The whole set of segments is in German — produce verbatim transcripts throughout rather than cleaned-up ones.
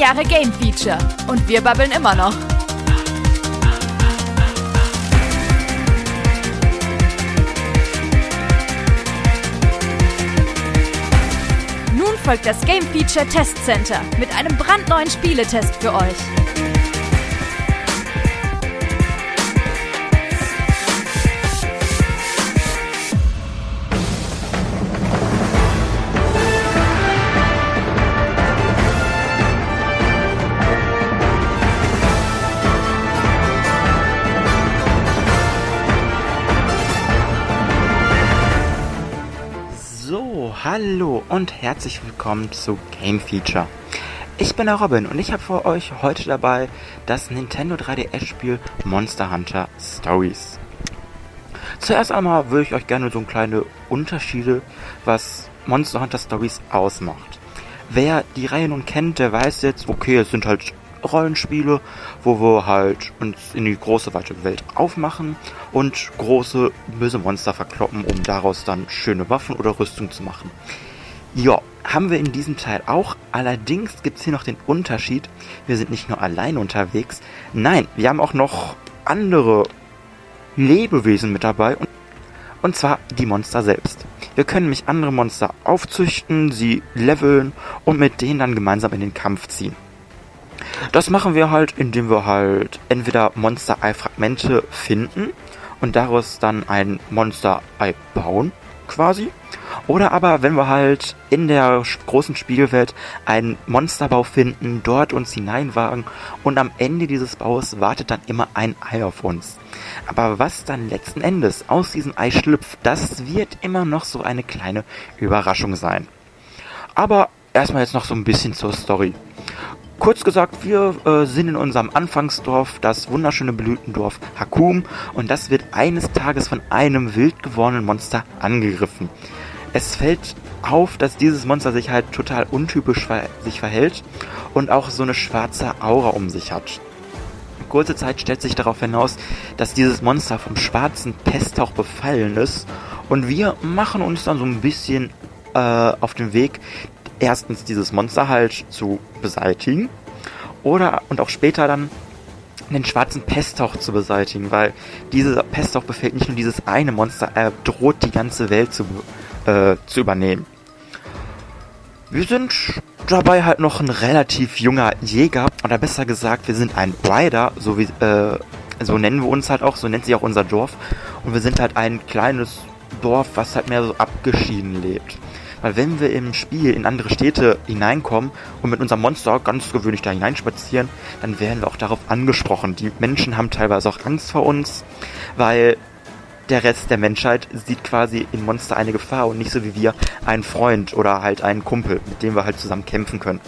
Jahre Game Feature und wir babbeln immer noch. Nun folgt das Game Feature Test Center mit einem brandneuen Spieletest für euch. Hallo und herzlich willkommen zu Game Feature. Ich bin der Robin und ich habe für euch heute dabei das Nintendo drei D S-Spiel Monster Hunter Stories. Zuerst einmal würde ich euch gerne so kleine Unterschiede, was Monster Hunter Stories ausmacht. Wer die Reihe nun kennt, der weiß jetzt, okay, es sind halt Rollenspiele, wo wir halt uns in die große, weite Welt aufmachen und große, böse Monster verkloppen, um daraus dann schöne Waffen oder Rüstung zu machen. Ja, haben wir in diesem Teil auch. Allerdings gibt es hier noch den Unterschied, wir sind nicht nur allein unterwegs, nein, wir haben auch noch andere Lebewesen mit dabei und, und zwar die Monster selbst. Wir können nämlich andere Monster aufzüchten, sie leveln und mit denen dann gemeinsam in den Kampf ziehen. Das machen wir halt, indem wir halt entweder Monster-Ei-Fragmente finden und daraus dann ein Monster-Ei bauen, quasi. Oder aber, wenn wir halt in der großen Spielwelt einen Monsterbau finden, dort uns hineinwagen und am Ende dieses Baus wartet dann immer ein Ei auf uns. Aber was dann letzten Endes aus diesem Ei schlüpft, das wird immer noch so eine kleine Überraschung sein. Aber erstmal jetzt noch so ein bisschen zur Story. Kurz gesagt, wir äh, sind in unserem Anfangsdorf, das wunderschöne Blütendorf Hakum, und das wird eines Tages von einem wild gewordenen Monster angegriffen. Es fällt auf, dass dieses Monster sich halt total untypisch ver- sich verhält und auch so eine schwarze Aura um sich hat. Kurze Zeit stellt sich darauf hinaus, dass dieses Monster vom schwarzen Pesthauch befallen ist, und wir machen uns dann so ein bisschen äh, auf den Weg, erstens dieses Monster halt zu beseitigen oder und auch später dann den schwarzen Pesthauch zu beseitigen, weil dieser Pesthauch befällt nicht nur dieses eine Monster, er droht die ganze Welt zu, äh, zu übernehmen. Wir sind dabei halt noch ein relativ junger Jäger, oder besser gesagt, wir sind ein Rider, so wie äh, so nennen wir uns halt auch, so nennt sich auch unser Dorf, und wir sind halt ein kleines Dorf, was halt mehr so abgeschieden lebt. Weil wenn wir im Spiel in andere Städte hineinkommen und mit unserem Monster ganz gewöhnlich da hineinspazieren, dann werden wir auch darauf angesprochen. Die Menschen haben teilweise auch Angst vor uns, weil der Rest der Menschheit sieht quasi im Monster eine Gefahr und nicht so wie wir einen Freund oder halt einen Kumpel, mit dem wir halt zusammen kämpfen können.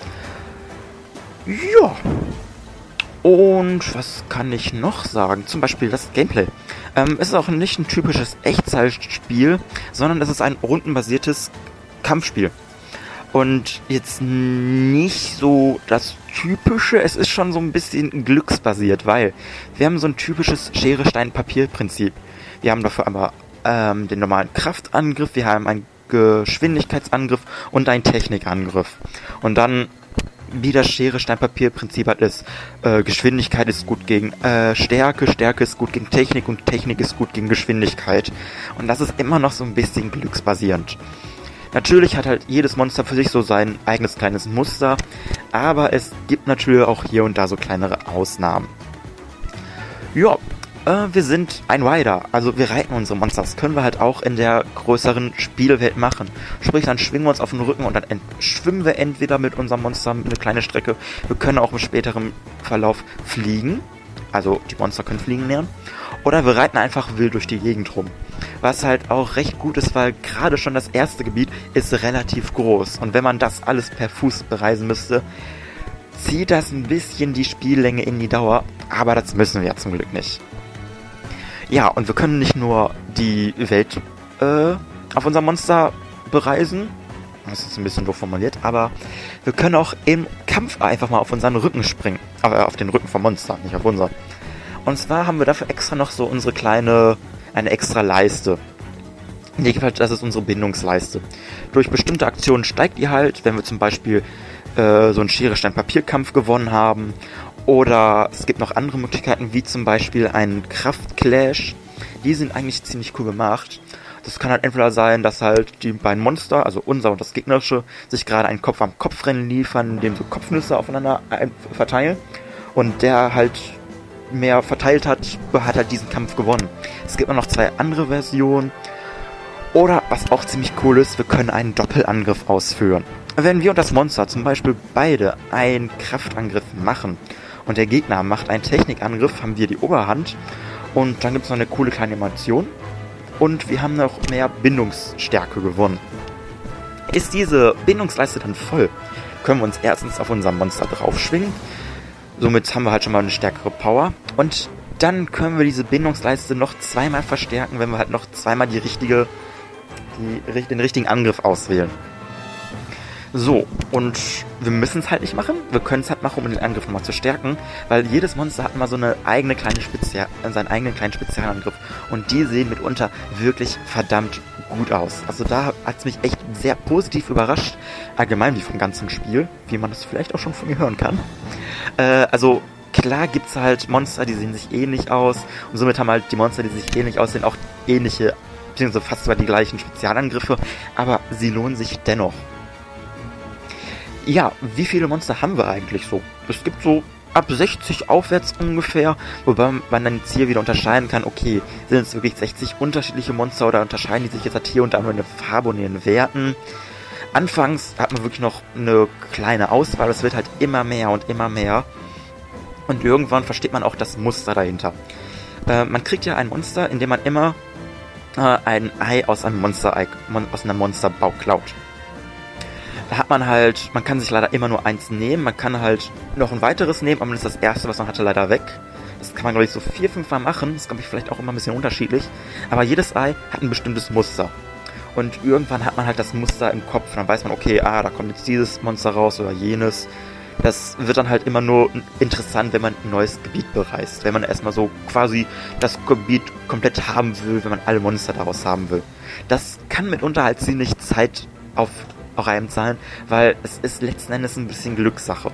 Ja. Und was kann ich noch sagen? Zum Beispiel das Gameplay. Ähm, es ist auch nicht ein typisches Echtzeitspiel, sondern es ist ein rundenbasiertes Kampfspiel. Und jetzt nicht so das Typische, es ist schon so ein bisschen glücksbasiert, weil wir haben so ein typisches Schere-Stein-Papier-Prinzip. Wir haben dafür aber ähm, den normalen Kraftangriff, wir haben einen Geschwindigkeitsangriff und einen Technikangriff. Und dann, wie das Schere-Stein-Papier-Prinzip halt ist, äh, Geschwindigkeit ist gut gegen äh, Stärke, Stärke ist gut gegen Technik und Technik ist gut gegen Geschwindigkeit. Und das ist immer noch so ein bisschen glücksbasierend. Natürlich hat halt jedes Monster für sich so sein eigenes kleines Muster, aber es gibt natürlich auch hier und da so kleinere Ausnahmen. Ja, äh, wir sind ein Rider, also wir reiten unsere Monster. Das können wir halt auch in der größeren Spielwelt machen. Sprich, dann schwingen wir uns auf den Rücken und dann ent- schwimmen wir entweder mit unserem Monster eine kleine Strecke. Wir können auch im späteren Verlauf fliegen, also die Monster können fliegen lernen. Oder wir reiten einfach wild durch die Gegend rum. Was halt auch recht gut ist, weil gerade schon das erste Gebiet ist relativ groß. Und wenn man das alles per Fuß bereisen müsste, zieht das ein bisschen die Spiellänge in die Dauer. Aber das müssen wir ja zum Glück nicht. Ja, und wir können nicht nur die Welt äh, auf unser Monster bereisen. Das ist ein bisschen doof formuliert, aber wir können auch im Kampf einfach mal auf unseren Rücken springen. Aber auf den Rücken vom Monster, nicht auf unseren. Und zwar haben wir dafür extra noch so unsere kleine, eine extra Leiste. In dem Fall, das ist unsere Bindungsleiste. Durch bestimmte Aktionen steigt die halt, wenn wir zum Beispiel äh, so einen Schere-Stein-Papier-Kampf gewonnen haben. Oder es gibt noch andere Möglichkeiten, wie zum Beispiel einen Kraft-Clash. Die sind eigentlich ziemlich cool gemacht. Das kann halt entweder sein, dass halt die beiden Monster, also unser und das gegnerische, sich gerade einen Kopf-am-Kopf-Rennen liefern, indem so Kopfnüsse aufeinander verteilen. Und der halt mehr verteilt hat, hat halt diesen Kampf gewonnen. Es gibt noch zwei andere Versionen. Oder, was auch ziemlich cool ist, wir können einen Doppelangriff ausführen. Wenn wir und das Monster zum Beispiel beide einen Kraftangriff machen und der Gegner macht einen Technikangriff, haben wir die Oberhand. Und dann gibt es noch eine coole kleine Animation. Und wir haben noch mehr Bindungsstärke gewonnen. Ist diese Bindungsleiste dann voll, können wir uns erstens auf unser Monster draufschwingen. Somit haben wir halt schon mal eine stärkere Power. Und dann können wir diese Bindungsleiste noch zweimal verstärken, wenn wir halt noch zweimal die richtige, die, den richtigen Angriff auswählen. So, und wir müssen es halt nicht machen. Wir können es halt machen, um den Angriff nochmal zu stärken, weil jedes Monster hat immer so eine eigene kleine Spezial, seinen eigenen kleinen Spezialangriff. Und die sehen mitunter wirklich verdammt gut aus. Also da hat es mich echt sehr positiv überrascht, allgemein wie vom ganzen Spiel, wie man das vielleicht auch schon von mir hören kann. Äh, also klar gibt es halt Monster, die sehen sich ähnlich aus und somit haben halt die Monster, die sich ähnlich aussehen, auch ähnliche, beziehungsweise fast sogar die gleichen Spezialangriffe, aber sie lohnen sich dennoch. Ja, wie viele Monster haben wir eigentlich so? Es gibt so ab sechzig aufwärts ungefähr, wobei man dann jetzt hier wieder unterscheiden kann, okay, sind es wirklich sechzig unterschiedliche Monster oder unterscheiden die sich jetzt halt hier und da nur in der Farbe und in den Werten? Anfangs hat man wirklich noch eine kleine Auswahl, es wird halt immer mehr und immer mehr. Und irgendwann versteht man auch das Muster dahinter. Äh, man kriegt ja ein Monster, indem man immer äh, ein Ei aus einem Monster-Ei, mon, aus einem Monsterbau klaut. Da hat man halt, man kann sich leider immer nur eins nehmen, man kann halt noch ein weiteres nehmen, aber dann ist das erste, was man hatte, leider weg. Das kann man, glaube ich, so vier, fünf Mal machen, das ist, glaube ich, vielleicht auch immer ein bisschen unterschiedlich. Aber jedes Ei hat ein bestimmtes Muster. Und irgendwann hat man halt das Muster im Kopf, dann weiß man, okay, ah, da kommt jetzt dieses Monster raus oder jenes. Das wird dann halt immer nur interessant, wenn man ein neues Gebiet bereist. Wenn man erstmal so quasi das Gebiet komplett haben will, wenn man alle Monster daraus haben will. Das kann mitunter halt ziemlich Zeit auf Reihen sein, weil es ist letzten Endes ein bisschen Glückssache.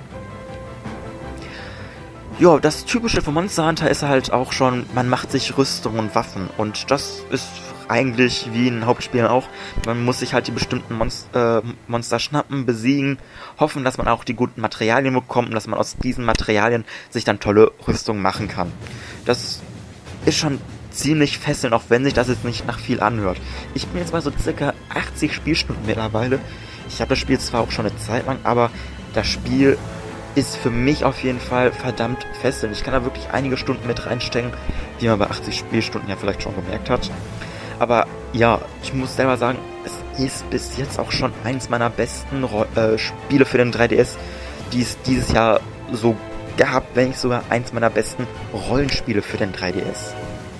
Ja, das Typische für Monster Hunter ist halt auch schon, man macht sich Rüstung und Waffen. Und das ist eigentlich wie in Hauptspielen auch. Man muss sich halt die bestimmten Monster, äh, Monster schnappen, besiegen, hoffen, dass man auch die guten Materialien bekommt und dass man aus diesen Materialien sich dann tolle Rüstung machen kann. Das ist schon ziemlich fesselnd, auch wenn sich das jetzt nicht nach viel anhört. Ich bin jetzt bei so circa achtzig Spielstunden mittlerweile. Ich habe das Spiel zwar auch schon eine Zeit lang, aber das Spiel ist für mich auf jeden Fall verdammt fesselnd. Ich kann da wirklich einige Stunden mit reinstecken, wie man bei achtzig Spielstunden ja vielleicht schon gemerkt hat. Aber ja, ich muss selber sagen, es ist bis jetzt auch schon eins meiner besten äh, Spiele für den drei D S, die es dieses Jahr so gab, wenn nicht sogar eins meiner besten Rollenspiele für den drei D S.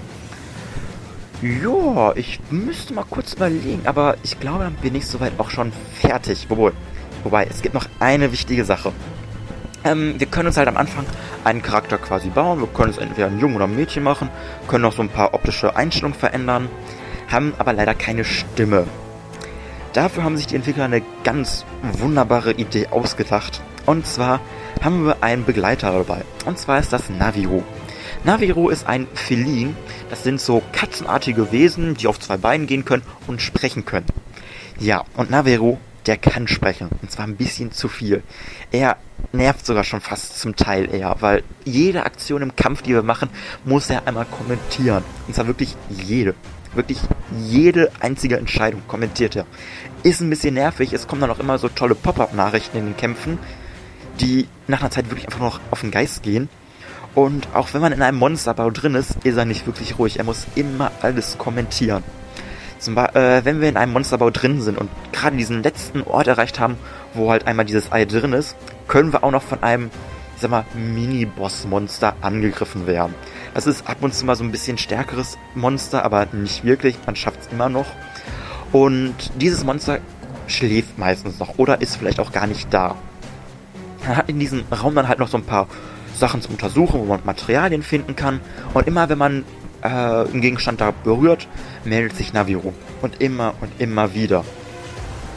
Ja, ich müsste mal kurz überlegen, aber ich glaube, dann bin ich soweit auch schon fertig. Wobei, wobei es gibt noch eine wichtige Sache. Ähm, wir können uns halt am Anfang einen Charakter quasi bauen. Wir können es entweder ein Jungen oder ein Mädchen machen, können noch so ein paar optische Einstellungen verändern, haben aber leider keine Stimme. Dafür haben sich die Entwickler eine ganz wunderbare Idee ausgedacht. Und zwar haben wir einen Begleiter dabei. Und zwar ist das Naviru. Naviru ist ein Felin. Das sind so katzenartige Wesen, die auf zwei Beinen gehen können und sprechen können. Ja, und Naviru, der kann sprechen. Und zwar ein bisschen zu viel. Er nervt sogar schon fast zum Teil eher, weil jede Aktion im Kampf, die wir machen, muss er einmal kommentieren. Und zwar wirklich jede. Wirklich jede einzige Entscheidung kommentiert er. Ist ein bisschen nervig. Es kommen dann auch immer so tolle Pop-Up-Nachrichten in den Kämpfen, die nach einer Zeit wirklich einfach noch auf den Geist gehen. Und auch wenn man in einem Monsterbau drin ist, ist er nicht wirklich ruhig. Er muss immer alles kommentieren. Zum Beispiel, äh, wenn wir in einem Monsterbau drin sind und gerade diesen letzten Ort erreicht haben, wo halt einmal dieses Ei drin ist, können wir auch noch von einem, ich sag mal, Mini-Boss-Monster angegriffen werden. Das ist ab und zu mal so ein bisschen stärkeres Monster, aber nicht wirklich. Man schafft es immer noch. Und dieses Monster schläft meistens noch oder ist vielleicht auch gar nicht da. Man hat in diesem Raum dann halt noch so ein paar Sachen zum Untersuchen, wo man Materialien finden kann. Und immer wenn man äh, einen Gegenstand da berührt, meldet sich Naviru. Und immer und immer wieder.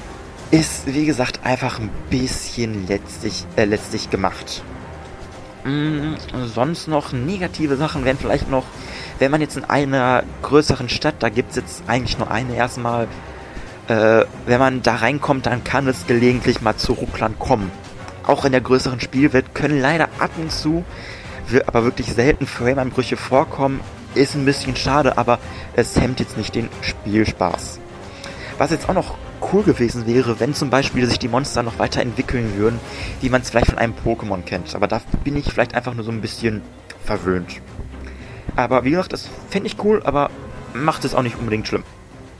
ist, wie gesagt, einfach ein bisschen letztlich, äh, letztlich gemacht. Mm, sonst noch negative Sachen wären vielleicht noch, wenn man jetzt in einer größeren Stadt, da gibt es jetzt eigentlich nur eine erstmal, äh, wenn man da reinkommt, dann kann es gelegentlich mal zu Rucklern kommen. Auch in der größeren Spielwelt können leider ab und zu, aber wirklich selten Frame-Einbrüche vorkommen. Ist ein bisschen schade, aber es hemmt jetzt nicht den Spielspaß. Was jetzt auch noch cool gewesen wäre, wenn zum Beispiel sich die Monster noch weiterentwickeln würden, wie man es vielleicht von einem Pokémon kennt. Aber da bin ich vielleicht einfach nur so ein bisschen verwöhnt. Aber wie gesagt, das fände ich cool, aber macht es auch nicht unbedingt schlimm.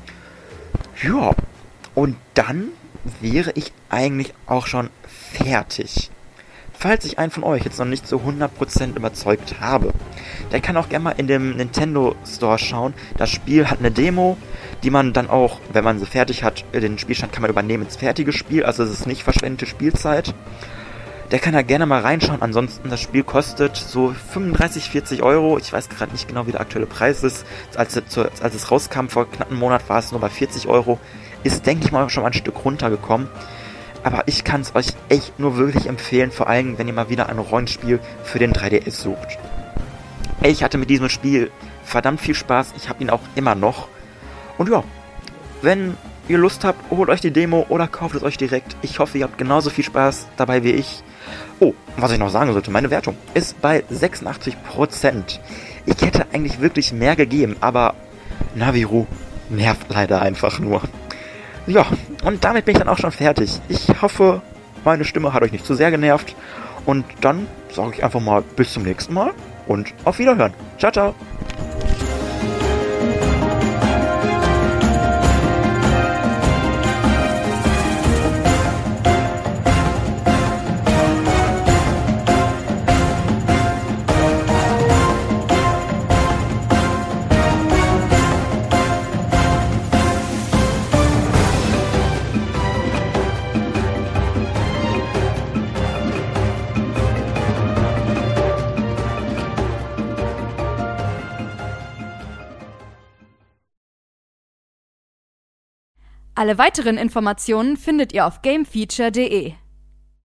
Ja, und dann wäre ich eigentlich auch schon fertig. Falls ich einen von euch jetzt noch nicht zu hundert Prozent überzeugt habe, der kann auch gerne mal in dem Nintendo Store schauen. Das Spiel hat eine Demo, die man dann auch, wenn man sie fertig hat, den Spielstand kann man übernehmen ins fertige Spiel. Also es ist nicht verschwendete Spielzeit. Der kann da gerne mal reinschauen. Ansonsten, das Spiel kostet so fünfunddreißig, vierzig Euro. Ich weiß gerade nicht genau, wie der aktuelle Preis ist. Als, als es rauskam vor knapp einem Monat, war es nur bei vierzig Euro. Ist, denke ich mal, schon mal ein Stück runtergekommen. Aber ich kann es euch echt nur wirklich empfehlen, vor allem, wenn ihr mal wieder ein Rollenspiel für den drei D S sucht. Ich hatte mit diesem Spiel verdammt viel Spaß, ich habe ihn auch immer noch. Und ja, wenn ihr Lust habt, holt euch die Demo oder kauft es euch direkt. Ich hoffe, ihr habt genauso viel Spaß dabei wie ich. Oh, was ich noch sagen sollte, meine Wertung ist bei sechsundachtzig Prozent. Ich hätte eigentlich wirklich mehr gegeben, aber Naviru nervt leider einfach nur. Ja, und damit bin ich dann auch schon fertig. Ich hoffe, meine Stimme hat euch nicht zu sehr genervt. Und dann sage ich einfach mal bis zum nächsten Mal und auf Wiederhören. Ciao, ciao. Alle weiteren Informationen findet ihr auf gamefeature punkt de.